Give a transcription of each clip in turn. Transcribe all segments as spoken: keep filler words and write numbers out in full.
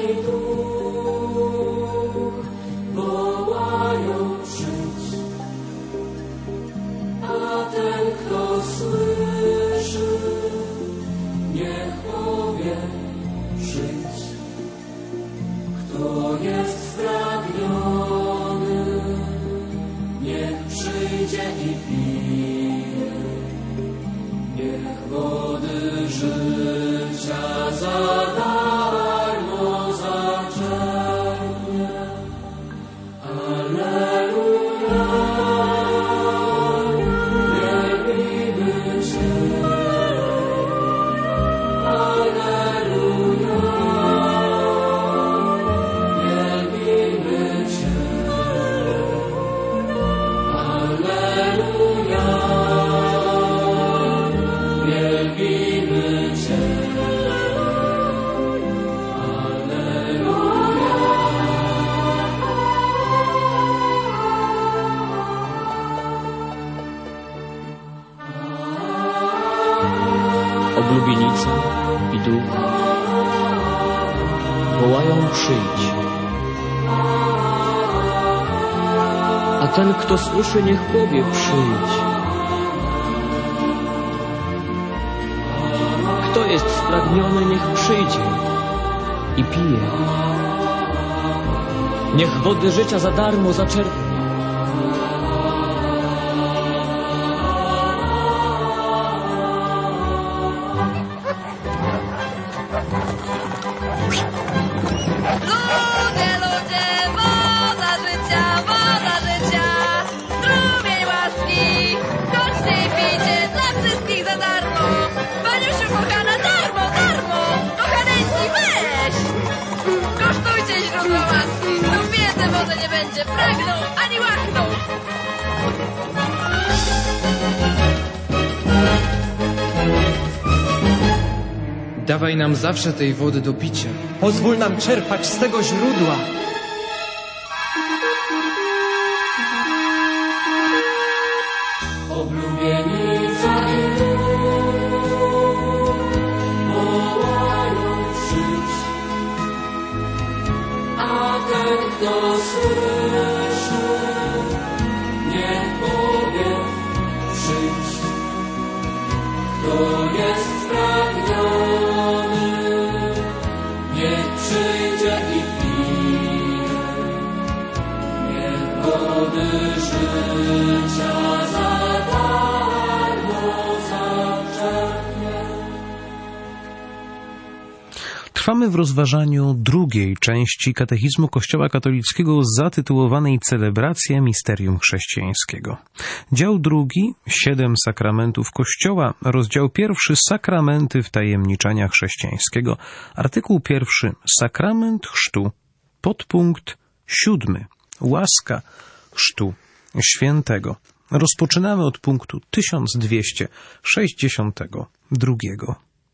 Oblubienica i duch wołają przyjdź. A ten, kto słyszy, niech powie przyjdź. Kto jest spragniony, niech przyjdzie i pije. Niech wody życia za darmo zaczerpnie. Nie będzie pragnął ani łachnął. Dawaj nam zawsze tej wody do picia. Pozwól nam czerpać z tego źródła. Oblubienica i wołają przyjdź, a ten, kto słyszy, niech powie przyjdź. Kto jest spragniony, niech przyjdzie i pije. Niech wody życia za darmo zaczerpnie. Trwamy w rozważaniu drugiej części Katechizmu Kościoła Katolickiego zatytułowanej Celebracja Misterium Chrześcijańskiego. Dział drugi, Siedem sakramentów Kościoła, rozdział pierwszy, Sakramenty wtajemniczenia chrześcijańskiego, artykuł pierwszy, Sakrament chrztu, podpunkt siódmy, Łaska chrztu świętego. Rozpoczynamy od punktu tysiąc dwieście sześćdziesiątego drugiego.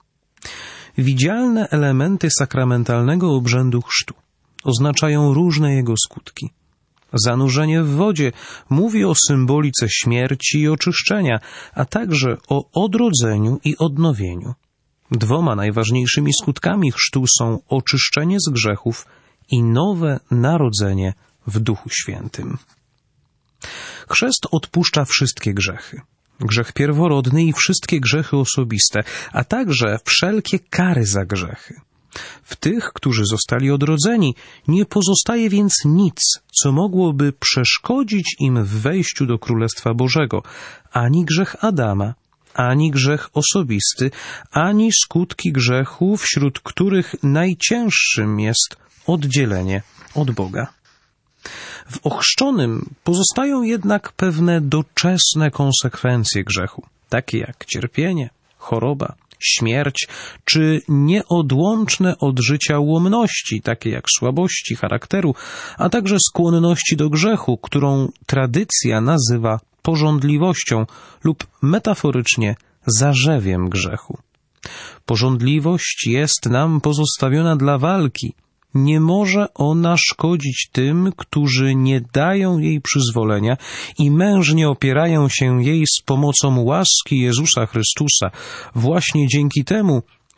Widzialne elementy sakramentalnego obrzędu chrztu oznaczają różne jego skutki. Zanurzenie w wodzie mówi o symbolice śmierci i oczyszczenia, a także o odrodzeniu i odnowieniu. Dwoma najważniejszymi skutkami chrztu są oczyszczenie z grzechów i nowe narodzenie w Duchu Świętym. Chrzest odpuszcza wszystkie grzechy. Grzech pierworodny i wszystkie grzechy osobiste, a także wszelkie kary za grzechy. W tych, którzy zostali odrodzeni, nie pozostaje więc nic, co mogłoby przeszkodzić im w wejściu do Królestwa Bożego, ani grzech Adama, ani grzech osobisty, ani skutki grzechu, wśród których najcięższym jest oddzielenie od Boga. W ochrzczonym pozostają jednak pewne doczesne konsekwencje grzechu, takie jak cierpienie, choroba, śmierć, czy nieodłączne od życia ułomności, takie jak słabości charakteru, a także skłonności do grzechu, którą tradycja nazywa pożądliwością lub metaforycznie zarzewiem grzechu. Pożądliwość jest nam pozostawiona dla walki. Nie może ona szkodzić tym, którzy nie dają jej przyzwolenia i mężnie opierają się jej z pomocą łaski Jezusa Chrystusa. Właśnie dzięki temu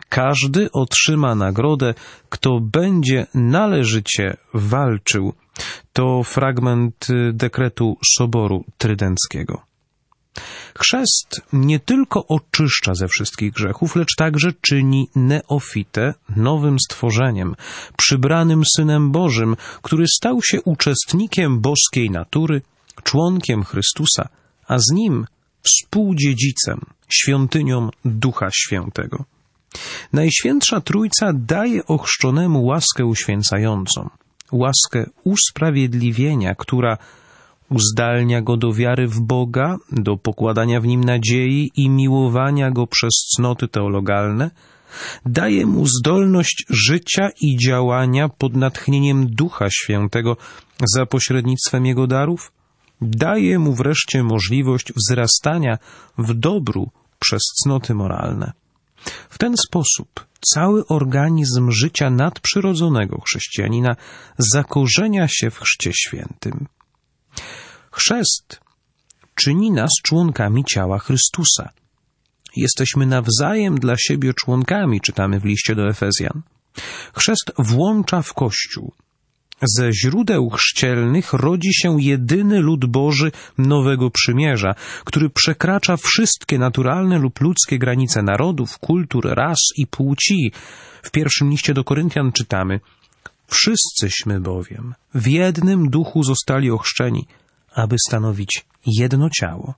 Każdy otrzyma nagrodę, kto będzie należycie walczył. To fragment dekretu Soboru Trydenckiego. Chrzest nie tylko oczyszcza ze wszystkich grzechów, lecz także czyni neofitę nowym stworzeniem, przybranym Synem Bożym, który stał się uczestnikiem boskiej natury, członkiem Chrystusa, a z Nim współdziedzicem, świątynią Ducha Świętego. Najświętsza Trójca daje ochrzczonemu łaskę uświęcającą, łaskę usprawiedliwienia, która uzdalnia go do wiary w Boga, do pokładania w Nim nadziei i miłowania Go przez cnoty teologalne, daje mu zdolność życia i działania pod natchnieniem Ducha Świętego za pośrednictwem Jego darów, daje mu wreszcie możliwość wzrastania w dobru przez cnoty moralne. W ten sposób cały organizm życia nadprzyrodzonego chrześcijanina zakorzenia się w Chrzcie Świętym. Chrzest czyni nas członkami ciała Chrystusa. Jesteśmy nawzajem dla siebie członkami, czytamy w liście do Efezjan. Chrzest włącza w Kościół. Ze źródeł chrzcielnych rodzi się jedyny lud Boży Nowego Przymierza, który przekracza wszystkie naturalne lub ludzkie granice narodów, kultur, ras i płci. W pierwszym liście do Koryntian czytamy: Wszyscyśmy bowiem w jednym duchu zostali ochrzczeni, aby stanowić jedno ciało.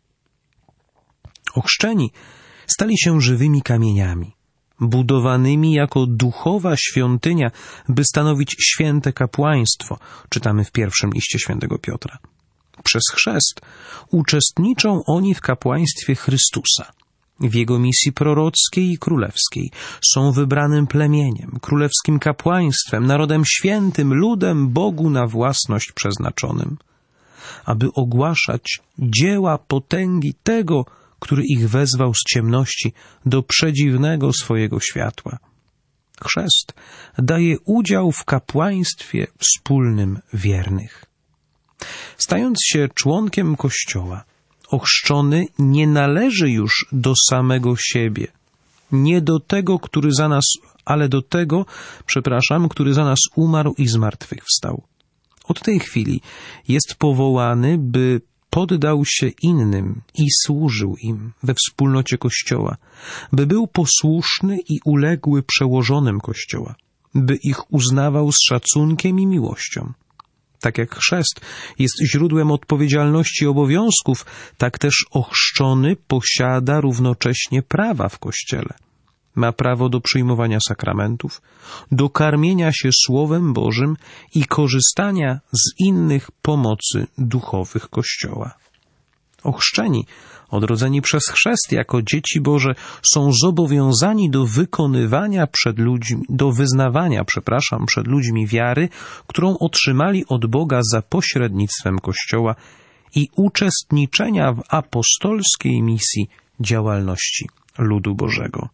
Ochrzczeni stali się żywymi kamieniami, budowanymi jako duchowa świątynia, by stanowić święte kapłaństwo, czytamy w pierwszym liście świętego Piotra. Przez chrzest uczestniczą oni w kapłaństwie Chrystusa, w Jego misji prorockiej i królewskiej. Są wybranym plemieniem, królewskim kapłaństwem, narodem świętym, ludem Bogu na własność przeznaczonym, aby ogłaszać dzieła potęgi tego, który ich wezwał z ciemności do przedziwnego swojego światła. Chrzest daje udział w kapłaństwie wspólnym wiernych. Stając się członkiem Kościoła, ochrzczony nie należy już do samego siebie, nie do tego, który za nas, ale do tego, przepraszam, który za nas umarł i zmartwychwstał. Od tej chwili jest powołany, by poddał się innym i służył im we wspólnocie Kościoła, by był posłuszny i uległy przełożonym Kościoła, by ich uznawał z szacunkiem i miłością. Tak jak chrzest jest źródłem odpowiedzialności i obowiązków, tak też ochrzczony posiada równocześnie prawa w Kościele. Ma prawo do przyjmowania sakramentów, do karmienia się Słowem Bożym i korzystania z innych pomocy duchowych Kościoła. Ochrzczeni, odrodzeni przez chrzest jako dzieci Boże, są zobowiązani do wykonywania przed ludźmi, do wyznawania, przepraszam, przed ludźmi wiary, którą otrzymali od Boga za pośrednictwem Kościoła i uczestniczenia w apostolskiej misji działalności ludu Bożego.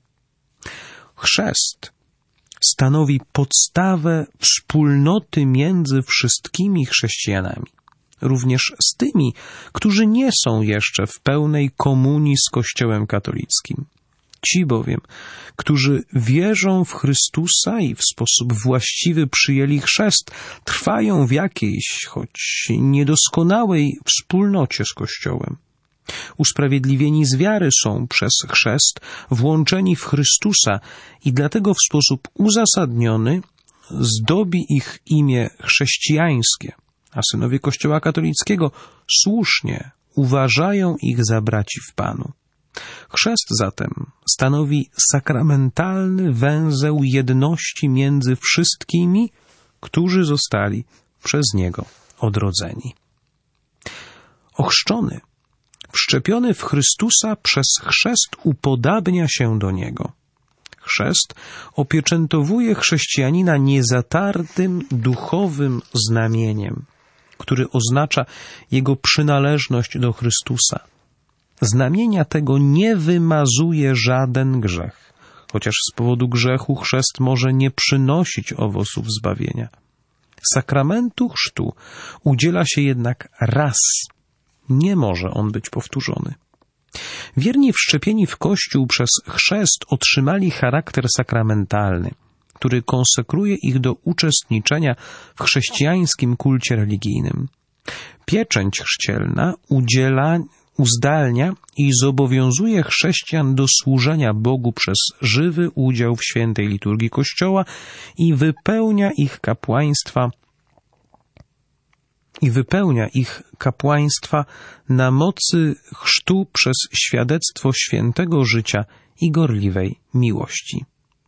Chrzest stanowi podstawę wspólnoty między wszystkimi chrześcijanami, również z tymi, którzy nie są jeszcze w pełnej komunii z Kościołem katolickim. Ci bowiem, którzy wierzą w Chrystusa i w sposób właściwy przyjęli chrzest, trwają w jakiejś, choć niedoskonałej wspólnocie z Kościołem. Usprawiedliwieni z wiary są przez chrzest włączeni w Chrystusa i dlatego w sposób uzasadniony zdobi ich imię chrześcijańskie, a synowie Kościoła katolickiego słusznie uważają ich za braci w Panu. Chrzest zatem stanowi sakramentalny węzeł jedności między wszystkimi, którzy zostali przez Niego odrodzeni. Ochrzczony, wszczepiony w Chrystusa przez chrzest upodabnia się do Niego. Chrzest opieczętowuje chrześcijanina niezatartym duchowym znamieniem, który oznacza jego przynależność do Chrystusa. Znamienia tego nie wymazuje żaden grzech, chociaż z powodu grzechu chrzest może nie przynosić owoców zbawienia. Sakramentu chrztu udziela się jednak raz. Nie może on być powtórzony. Wierni wszczepieni w Kościół przez chrzest otrzymali charakter sakramentalny, który konsekruje ich do uczestniczenia w chrześcijańskim kulcie religijnym. Pieczęć chrzcielna udziela, uzdalnia i zobowiązuje chrześcijan do służenia Bogu przez żywy udział w świętej liturgii Kościoła i wypełnia ich kapłaństwa i wypełnia ich kapłaństwa na mocy chrztu przez świadectwo świętego życia i gorliwej miłości.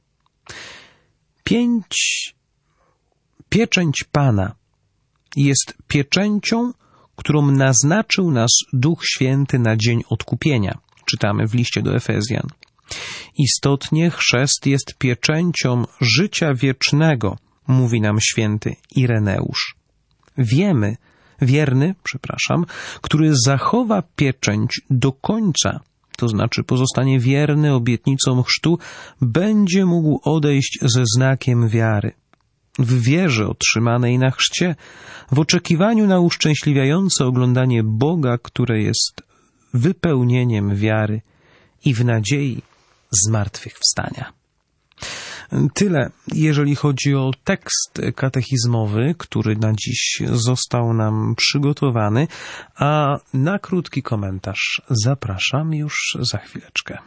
Pięć, pieczęć Pana jest pieczęcią, którą naznaczył nas Duch Święty na dzień odkupienia. Czytamy w liście do Efezjan. Istotnie chrzest jest pieczęcią życia wiecznego, mówi nam święty Ireneusz. Wiemy, wierny, przepraszam, który zachowa pieczęć do końca, to znaczy pozostanie wierny obietnicom chrztu, będzie mógł odejść ze znakiem wiary. W wierze otrzymanej na chrzcie, w oczekiwaniu na uszczęśliwiające oglądanie Boga, które jest wypełnieniem wiary i w nadziei zmartwychwstania. Tyle, jeżeli chodzi o tekst katechizmowy, który na dziś został nam przygotowany, a na krótki komentarz zapraszam już za chwileczkę.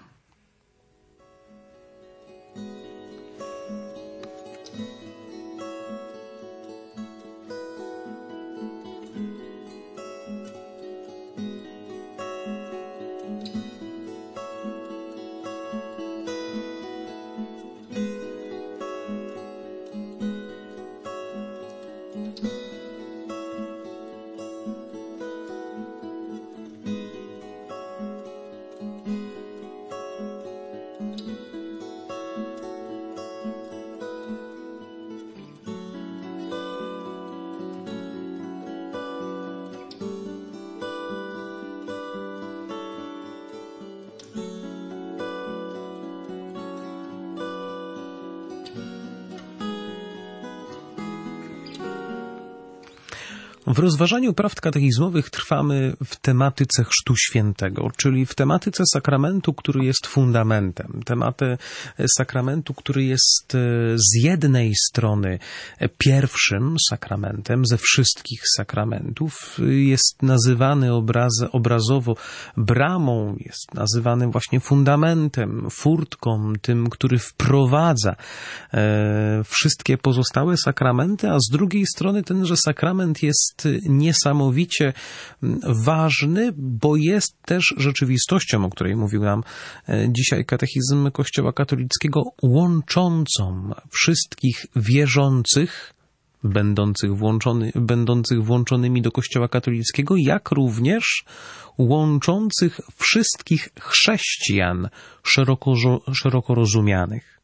W rozważaniu prawd katechizmowych trwamy w tematyce chrztu świętego, czyli w tematyce sakramentu, który jest fundamentem. Tematy sakramentu, który jest z jednej strony pierwszym sakramentem ze wszystkich sakramentów, jest nazywany obraz, obrazowo bramą, jest nazywany właśnie fundamentem, furtką, tym, który wprowadza e, wszystkie pozostałe sakramenty, a z drugiej strony tenże sakrament jest niesamowicie ważny, bo jest też rzeczywistością, o której mówił nam dzisiaj katechizm Kościoła katolickiego, łączącą wszystkich wierzących, będących, włączony, będących włączonymi do Kościoła katolickiego, jak również łączących wszystkich chrześcijan szeroko, szeroko rozumianych.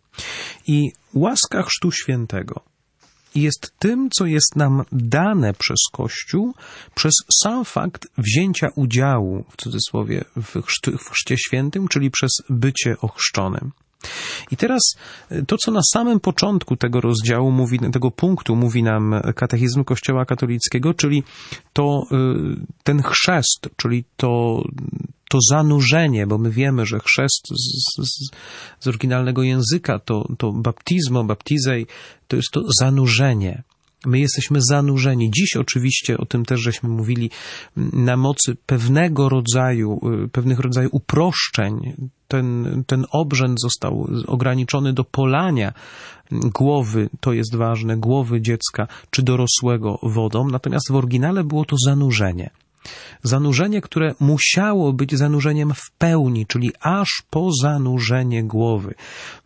I łaska chrztu świętego jest tym, co jest nam dane przez Kościół, przez sam fakt wzięcia udziału, w cudzysłowie, w, chrztu, w chrzcie świętym, czyli przez bycie ochrzczonym. I teraz to, co na samym początku tego rozdziału, mówi, tego punktu mówi nam katechizm Kościoła katolickiego, czyli to ten chrzest, czyli to, to zanurzenie, bo my wiemy, że chrzest z, z, z oryginalnego języka to, to baptizmo, baptizej, to jest to zanurzenie. My jesteśmy zanurzeni. Dziś oczywiście, o tym też żeśmy mówili, na mocy pewnego rodzaju, pewnych rodzajów uproszczeń, ten, ten obrzęd został ograniczony do polania głowy, to jest ważne, głowy dziecka czy dorosłego wodą, natomiast w oryginale było to zanurzenie. Zanurzenie, które musiało być zanurzeniem w pełni, czyli aż po zanurzenie głowy.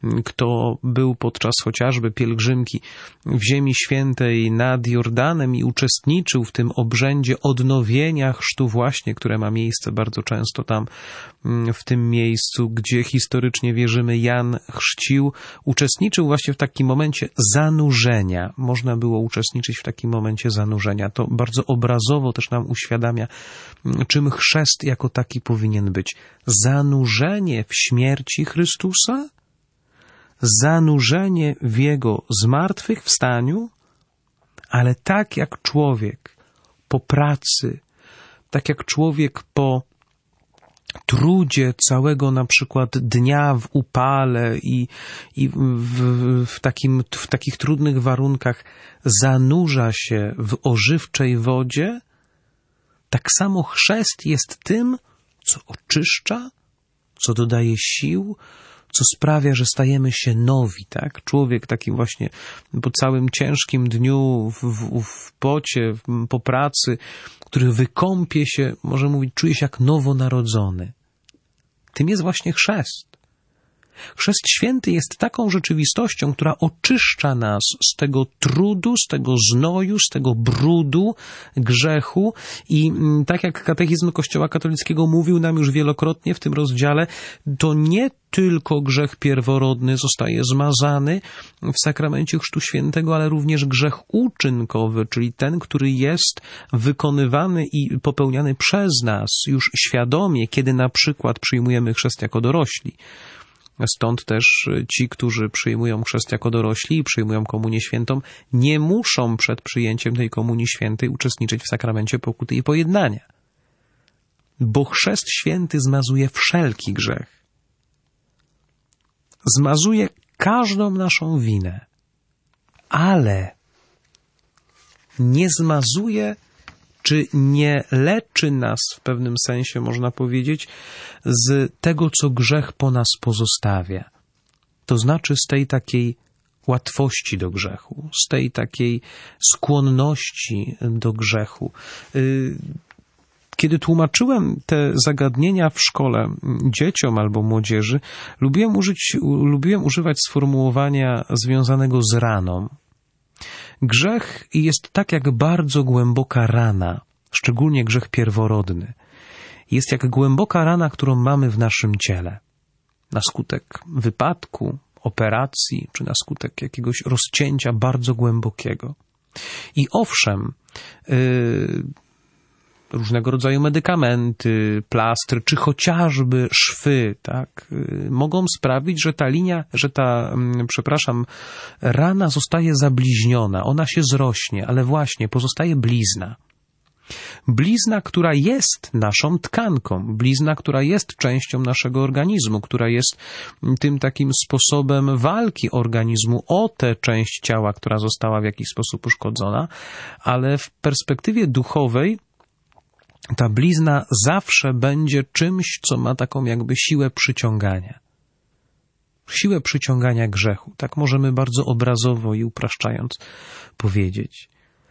Kto był podczas chociażby pielgrzymki w Ziemi Świętej nad Jordanem i uczestniczył w tym obrzędzie odnowienia chrztu właśnie, które ma miejsce bardzo często tam, w tym miejscu, gdzie historycznie wierzymy Jan chrzcił, uczestniczył właśnie w takim momencie zanurzenia. Można było uczestniczyć w takim momencie zanurzenia. To bardzo obrazowo też nam uświadamia, czym chrzest jako taki powinien być. Zanurzenie w śmierci Chrystusa, zanurzenie w Jego zmartwychwstaniu, ale tak jak człowiek po pracy, tak jak człowiek po trudzie całego na przykład dnia w upale i, i w, w, takim, w takich trudnych warunkach zanurza się w ożywczej wodzie, tak samo chrzest jest tym, co oczyszcza, co dodaje sił, co sprawia, że stajemy się nowi, tak? Człowiek taki właśnie po całym ciężkim dniu, w, w, w pocie, w, po pracy, który wykąpie się, może mówić, czuje się jak nowonarodzony. Tym jest właśnie chrzest. Chrzest święty jest taką rzeczywistością, która oczyszcza nas z tego trudu, z tego znoju, z tego brudu, grzechu i tak jak katechizm Kościoła katolickiego mówił nam już wielokrotnie w tym rozdziale, to nie tylko grzech pierworodny zostaje zmazany w sakramencie Chrztu Świętego, ale również grzech uczynkowy, czyli ten, który jest wykonywany i popełniany przez nas już świadomie, kiedy na przykład przyjmujemy chrzest jako dorośli. Stąd też ci, którzy przyjmują chrzest jako dorośli i przyjmują komunię świętą, nie muszą przed przyjęciem tej komunii świętej uczestniczyć w sakramencie pokuty i pojednania. Bo chrzest święty zmazuje wszelki grzech. Zmazuje każdą naszą winę, ale nie zmazuje czy nie leczy nas w pewnym sensie, można powiedzieć, z tego, co grzech po nas pozostawia. To znaczy z tej takiej łatwości do grzechu, z tej takiej skłonności do grzechu. Kiedy tłumaczyłem te zagadnienia w szkole dzieciom albo młodzieży, lubiłem użyć, lubiłem używać sformułowania związanego z raną. Grzech jest tak jak bardzo głęboka rana, szczególnie grzech pierworodny. Jest jak głęboka rana, którą mamy w naszym ciele. Na skutek wypadku, operacji, czy na skutek jakiegoś rozcięcia bardzo głębokiego. I owszem, yy, różnego rodzaju medykamenty, plastry, czy chociażby szwy, tak, mogą sprawić, że ta linia, że ta, przepraszam, rana zostaje zabliźniona, ona się zrośnie, ale właśnie pozostaje blizna. Blizna, która jest naszą tkanką, blizna, która jest częścią naszego organizmu, która jest tym takim sposobem walki organizmu o tę część ciała, która została w jakiś sposób uszkodzona, ale w perspektywie duchowej ta blizna zawsze będzie czymś, co ma taką jakby siłę przyciągania. Siłę przyciągania grzechu. Tak możemy bardzo obrazowo i upraszczając powiedzieć.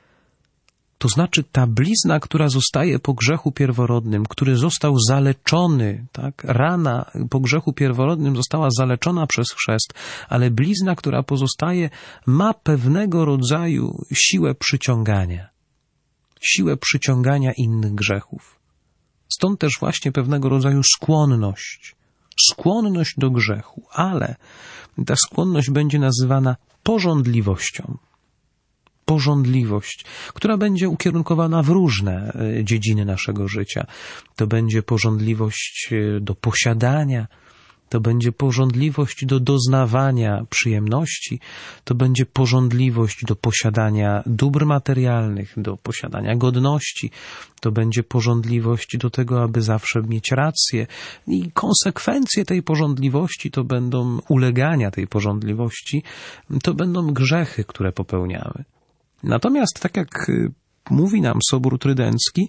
To znaczy ta blizna, która zostaje po grzechu pierworodnym, który został zaleczony, tak? Rana po grzechu pierworodnym została zaleczona przez chrzest, ale blizna, która pozostaje, ma pewnego rodzaju siłę przyciągania. Siłę przyciągania innych grzechów. Stąd też właśnie pewnego rodzaju skłonność. Skłonność do grzechu, ale ta skłonność będzie nazywana pożądliwością. Pożądliwość, która będzie ukierunkowana w różne dziedziny naszego życia. To będzie pożądliwość do posiadania, to będzie pożądliwość do doznawania przyjemności, to będzie pożądliwość do posiadania dóbr materialnych, do posiadania godności, to będzie pożądliwość do tego, aby zawsze mieć rację i konsekwencje tej pożądliwości to będą ulegania tej pożądliwości, to będą grzechy, które popełniamy. Natomiast, tak jak mówi nam Sobór Trydencki,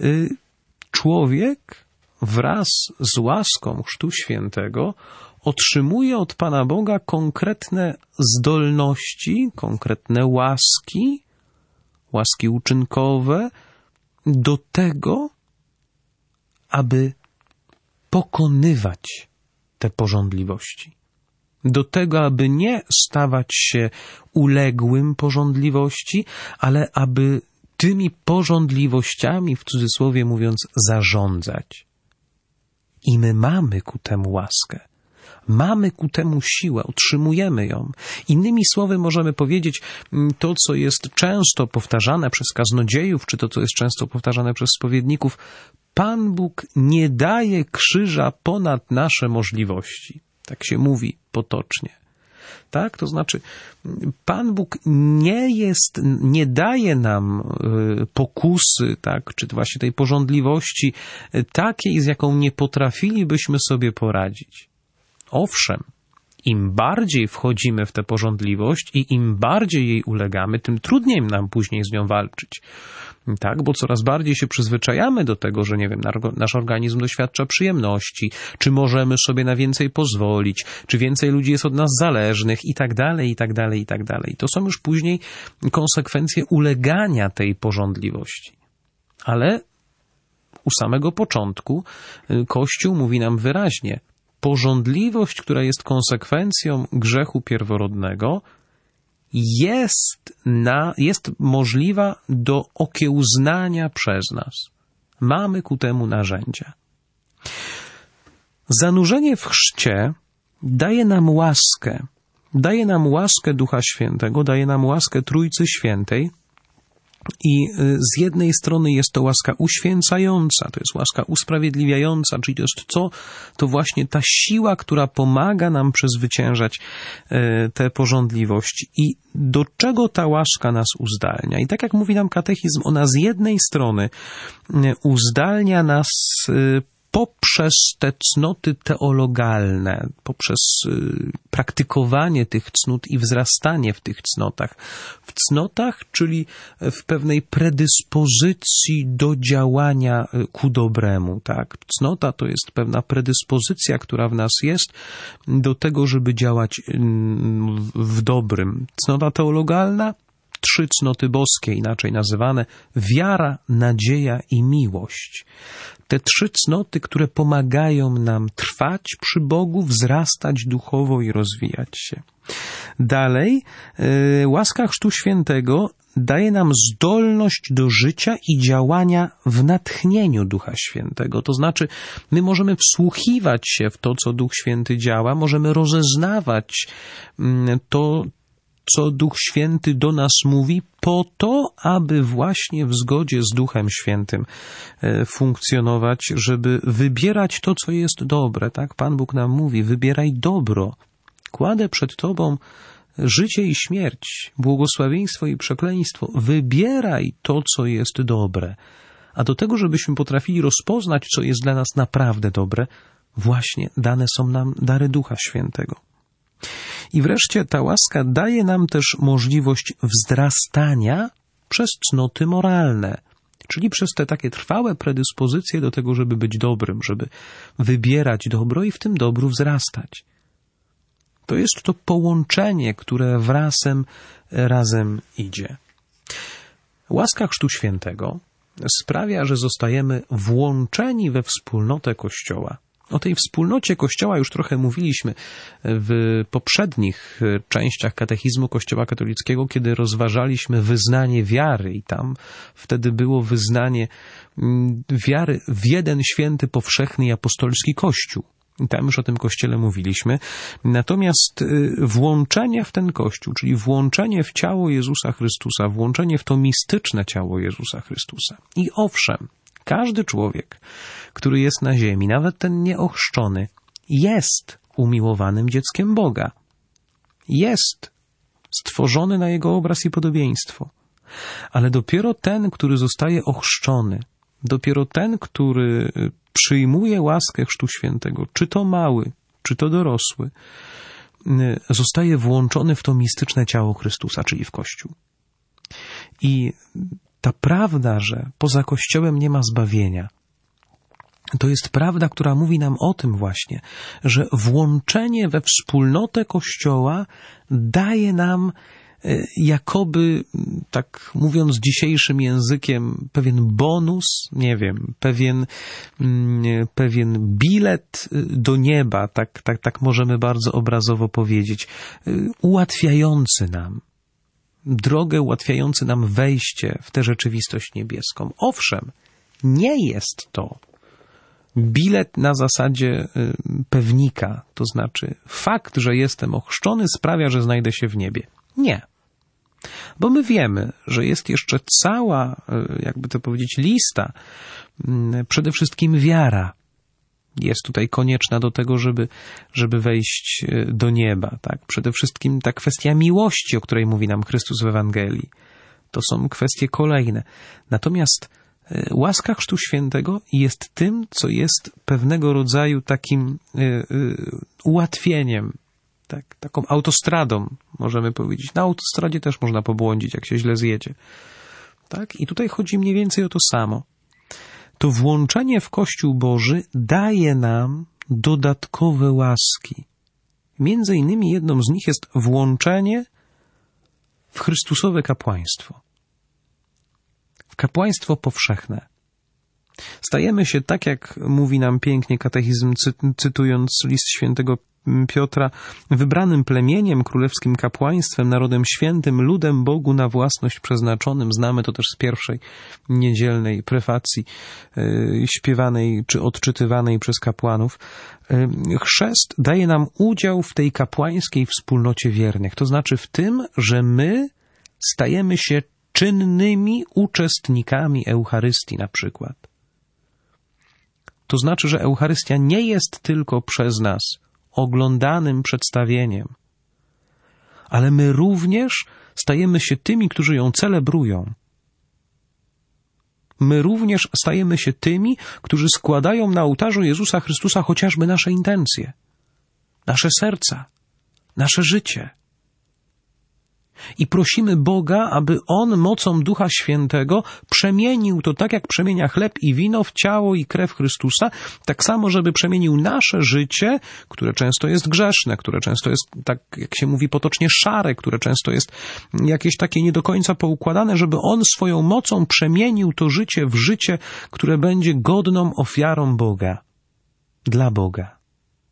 człowiek wraz z łaską Chrztu Świętego otrzymuje od Pana Boga konkretne zdolności, konkretne łaski, łaski uczynkowe do tego, aby pokonywać te pożądliwości. Do tego, aby nie stawać się uległym pożądliwości, ale aby tymi pożądliwościami, w cudzysłowie mówiąc, zarządzać. I my mamy ku temu łaskę. Mamy ku temu siłę, otrzymujemy ją. Innymi słowy możemy powiedzieć to, co jest często powtarzane przez kaznodziejów, czy to, co jest często powtarzane przez spowiedników. Pan Bóg nie daje krzyża ponad nasze możliwości. Tak się mówi potocznie. Tak? To znaczy, Pan Bóg nie jest, nie daje nam pokusy, tak? Czy właśnie tej pożądliwości takiej, z jaką nie potrafilibyśmy sobie poradzić. Owszem, im bardziej wchodzimy w tę pożądliwość i im bardziej jej ulegamy, tym trudniej nam później z nią walczyć. Tak, bo coraz bardziej się przyzwyczajamy do tego, że nie wiem, nasz organizm doświadcza przyjemności, czy możemy sobie na więcej pozwolić, czy więcej ludzi jest od nas zależnych i tak dalej, i tak dalej, i tak dalej. To są już później konsekwencje ulegania tej pożądliwości. Ale u samego początku Kościół mówi nam wyraźnie, pożądliwość, która jest konsekwencją grzechu pierworodnego, jest, na, jest możliwa do okiełznania przez nas. Mamy ku temu narzędzia. Zanurzenie w chrzcie daje nam łaskę. Daje nam łaskę Ducha Świętego, daje nam łaskę Trójcy Świętej. I z jednej strony jest to łaska uświęcająca, to jest łaska usprawiedliwiająca, czyli to jest co? To właśnie ta siła, która pomaga nam przezwyciężać te pożądliwości. I do czego ta łaska nas uzdalnia? I tak jak mówi nam katechizm, ona z jednej strony uzdalnia nas poprzez te cnoty teologalne, poprzez praktykowanie tych cnót i wzrastanie w tych cnotach. W cnotach, czyli w pewnej predyspozycji do działania ku dobremu. Tak? Cnota to jest pewna predyspozycja, która w nas jest do tego, żeby działać w dobrym. Cnota teologalna, trzy cnoty boskie, inaczej nazywane, wiara, nadzieja i miłość. Te trzy cnoty, które pomagają nam trwać przy Bogu, wzrastać duchowo i rozwijać się. Dalej, yy, łaska Chrztu Świętego daje nam zdolność do życia i działania w natchnieniu Ducha Świętego. To znaczy, my możemy wsłuchiwać się w to, co Duch Święty działa, możemy rozeznawać yy, to, co Duch Święty do nas mówi, po to, aby właśnie w zgodzie z Duchem Świętym funkcjonować, żeby wybierać to, co jest dobre. Tak? Pan Bóg nam mówi, wybieraj dobro. Kładę przed Tobą życie i śmierć, błogosławieństwo i przekleństwo. Wybieraj to, co jest dobre. A do tego, żebyśmy potrafili rozpoznać, co jest dla nas naprawdę dobre, właśnie dane są nam dary Ducha Świętego. I wreszcie ta łaska daje nam też możliwość wzrastania przez cnoty moralne, czyli przez te takie trwałe predyspozycje do tego, żeby być dobrym, żeby wybierać dobro i w tym dobru wzrastać. To jest to połączenie, które wrazem, razem idzie. Łaska Chrztu Świętego sprawia, że zostajemy włączeni we wspólnotę Kościoła. O tej wspólnocie Kościoła już trochę mówiliśmy w poprzednich częściach katechizmu Kościoła katolickiego, kiedy rozważaliśmy wyznanie wiary i tam wtedy było wyznanie wiary w jeden święty, powszechny i apostolski Kościół. I tam już o tym Kościele mówiliśmy. Natomiast włączenie w ten Kościół, czyli włączenie w ciało Jezusa Chrystusa, włączenie w to mistyczne ciało Jezusa Chrystusa. I owszem, każdy człowiek, który jest na ziemi, nawet ten nieochrzczony, jest umiłowanym dzieckiem Boga. Jest stworzony na Jego obraz i podobieństwo. Ale dopiero ten, który zostaje ochrzczony, dopiero ten, który przyjmuje łaskę Chrztu Świętego, czy to mały, czy to dorosły, zostaje włączony w to mistyczne ciało Chrystusa, czyli w Kościół. I ta prawda, że poza Kościołem nie ma zbawienia, to jest prawda, która mówi nam o tym właśnie, że włączenie we wspólnotę Kościoła daje nam jakoby, tak mówiąc dzisiejszym językiem, pewien bonus, nie wiem, pewien, pewien bilet do nieba, tak, tak, tak możemy bardzo obrazowo powiedzieć, ułatwiający nam drogę, ułatwiający nam wejście w tę rzeczywistość niebieską. Owszem, nie jest to bilet na zasadzie pewnika, to znaczy fakt, że jestem ochrzczony, sprawia, że znajdę się w niebie. Nie. Bo my wiemy, że jest jeszcze cała, jakby to powiedzieć, lista, przede wszystkim wiara. jest tutaj konieczna do tego, żeby, żeby wejść do nieba. Tak? Przede wszystkim ta kwestia miłości, o której mówi nam Chrystus w Ewangelii. To są kwestie kolejne. Natomiast łaska Chrztu Świętego jest tym, co jest pewnego rodzaju takim y, y, ułatwieniem, tak, taką autostradą, możemy powiedzieć. Na autostradzie też można pobłądzić, jak się źle zjedzie. Tak? I tutaj chodzi mniej więcej o to samo. To włączenie w Kościół Boży daje nam dodatkowe łaski. Między innymi jedną z nich jest włączenie w Chrystusowe kapłaństwo. W kapłaństwo powszechne. Stajemy się, tak jak mówi nam pięknie katechizm, cy- cytując list świętego Piotra, wybranym plemieniem, królewskim kapłaństwem, narodem świętym, ludem Bogu na własność przeznaczonym. Znamy to też z pierwszej niedzielnej prefacji yy, śpiewanej czy odczytywanej przez kapłanów. Yy, chrzest daje nam udział w tej kapłańskiej wspólnocie wiernych. To znaczy w tym, że my stajemy się czynnymi uczestnikami Eucharystii na przykład. To znaczy, że Eucharystia nie jest tylko przez nas oglądanym przedstawieniem, ale my również stajemy się tymi, którzy ją celebrują. My również stajemy się tymi, którzy składają na ołtarzu Jezusa Chrystusa chociażby nasze intencje, nasze serca, nasze życie. I prosimy Boga, aby On mocą Ducha Świętego przemienił to tak, jak przemienia chleb i wino w ciało i krew Chrystusa, tak samo, żeby przemienił nasze życie, które często jest grzeszne, które często jest, tak jak się mówi potocznie, szare, które często jest jakieś takie nie do końca poukładane, żeby On swoją mocą przemienił to życie w życie, które będzie godną ofiarą Boga, dla Boga.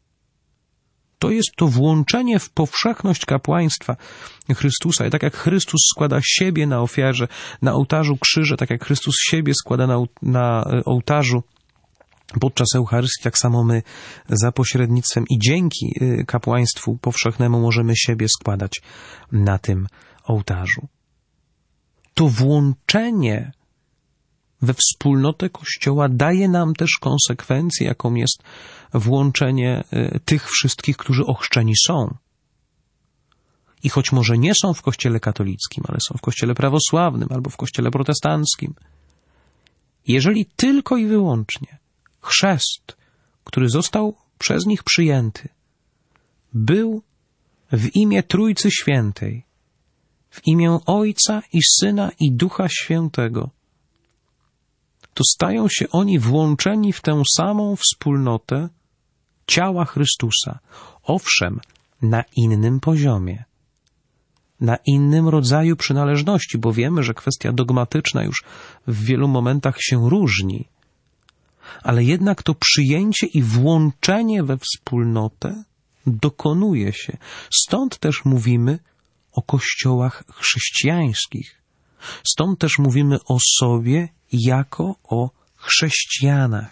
To jest to włączenie w powszechność kapłaństwa Chrystusa. I tak jak Chrystus składa siebie na ofierze, na ołtarzu krzyża, tak jak Chrystus siebie składa na, na ołtarzu podczas Eucharystii, tak samo my za pośrednictwem i dzięki kapłaństwu powszechnemu możemy siebie składać na tym ołtarzu. To włączenie we wspólnotę Kościoła daje nam też konsekwencję, jaką jest włączenie tych wszystkich, którzy ochrzczeni są. I choć może nie są w Kościele katolickim, ale są w Kościele prawosławnym albo w Kościele protestanckim, jeżeli tylko i wyłącznie chrzest, który został przez nich przyjęty, był w imię Trójcy Świętej, w imię Ojca i Syna i Ducha Świętego, to stają się oni włączeni w tę samą wspólnotę ciała Chrystusa. Owszem, na innym poziomie, na innym rodzaju przynależności, bo wiemy, że kwestia dogmatyczna już w wielu momentach się różni, ale jednak to przyjęcie i włączenie we wspólnotę dokonuje się. Stąd też mówimy o kościołach chrześcijańskich. Stąd też mówimy o sobie jako o chrześcijanach.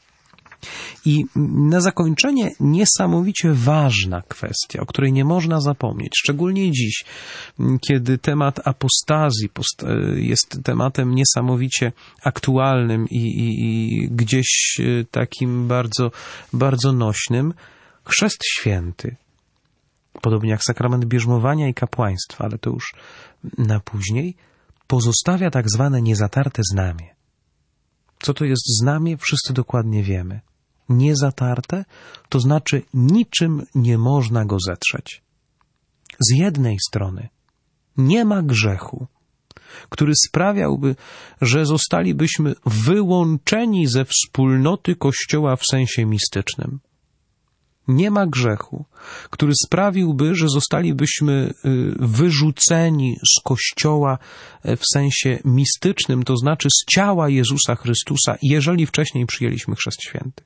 I na zakończenie niesamowicie ważna kwestia, o której nie można zapomnieć, szczególnie dziś, kiedy temat apostazji jest tematem niesamowicie aktualnym i, i, i gdzieś takim bardzo, bardzo nośnym. Chrzest Święty, podobnie jak sakrament bierzmowania i kapłaństwa, ale to już na później, pozostawia tak zwane niezatarte znamie. Co to jest znamie? Wszyscy dokładnie wiemy. Niezatarte to znaczy niczym nie można go zetrzeć. Z jednej strony nie ma grzechu, który sprawiałby, że zostalibyśmy wyłączeni ze wspólnoty Kościoła w sensie mistycznym. Nie ma grzechu, który sprawiłby, że zostalibyśmy wyrzuceni z Kościoła w sensie mistycznym, to znaczy z ciała Jezusa Chrystusa, jeżeli wcześniej przyjęliśmy Chrzest Święty.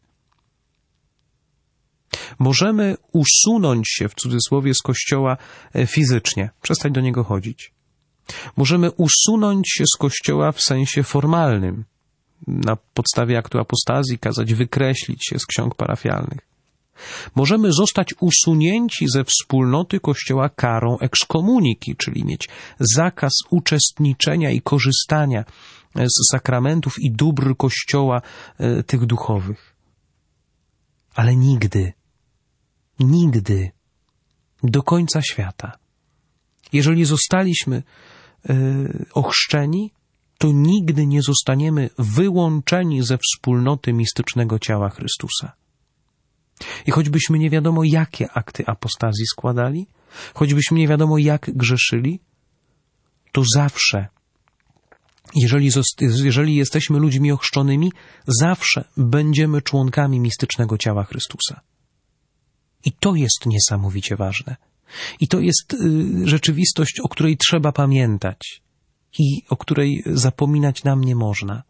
Możemy usunąć się, w cudzysłowie, z Kościoła fizycznie, przestać do niego chodzić. Możemy usunąć się z Kościoła w sensie formalnym, na podstawie aktu apostazji kazać wykreślić się z ksiąg parafialnych. Możemy zostać usunięci ze wspólnoty Kościoła karą ekskomuniki, czyli mieć zakaz uczestniczenia i korzystania z sakramentów i dóbr Kościoła, tych duchowych. Ale nigdy, nigdy, do końca świata, jeżeli zostaliśmy yy, ochrzczeni, to nigdy nie zostaniemy wyłączeni ze wspólnoty mistycznego ciała Chrystusa. I choćbyśmy nie wiadomo, jakie akty apostazji składali, choćbyśmy nie wiadomo, jak grzeszyli, to zawsze, jeżeli, jeżeli jesteśmy ludźmi ochrzczonymi, zawsze będziemy członkami mistycznego ciała Chrystusa. I to jest niesamowicie ważne. I to jest y, rzeczywistość, o której trzeba pamiętać i o której zapominać nam nie można.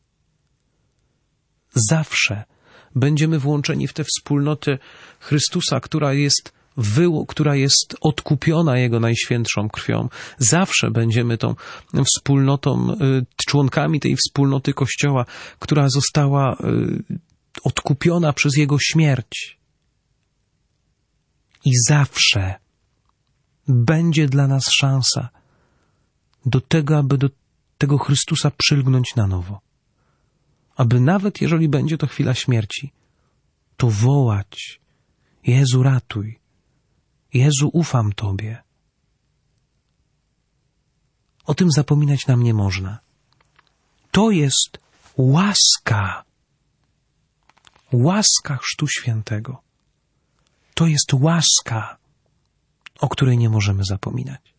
Zawsze będziemy włączeni w tę wspólnotę Chrystusa, która jest wyło, która jest odkupiona Jego najświętszą krwią. Zawsze będziemy tą wspólnotą, członkami tej wspólnoty Kościoła, która została odkupiona przez Jego śmierć. I zawsze będzie dla nas szansa do tego, aby do tego Chrystusa przylgnąć na nowo. Aby nawet jeżeli będzie to chwila śmierci, to wołać: Jezu, ratuj. Jezu, ufam Tobie. O tym zapominać nam nie można. To jest łaska. Łaska Chrztu Świętego. To jest łaska, o której nie możemy zapominać.